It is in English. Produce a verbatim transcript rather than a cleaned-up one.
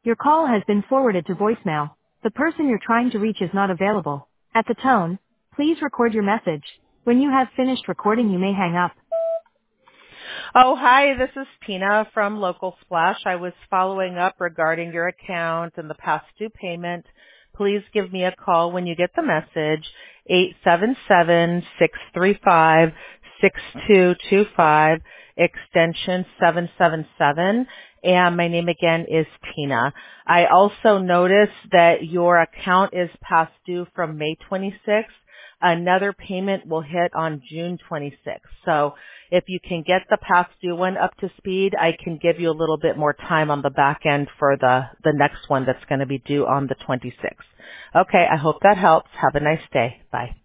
Your call has been forwarded to voicemail. The person you're trying to reach is not available. At the tone, please record your message. When you have finished recording, you may hang up. Oh, hi, this is Tina from Local Splash. I was following up regarding your account and the past due payment. Please give me a call when you get the message, eight seven seven, six three five, six two two five, extension seven seven seven. And my name again is Tina. I also noticed that your account is past due from May twenty-sixth. Another payment will hit on June twenty-sixth. So if you can get the past due one up to speed, I can give you a little bit more time on the back end for the, the next one that's going to be due on the twenty-sixth. Okay, I hope that helps. Have a nice day. Bye.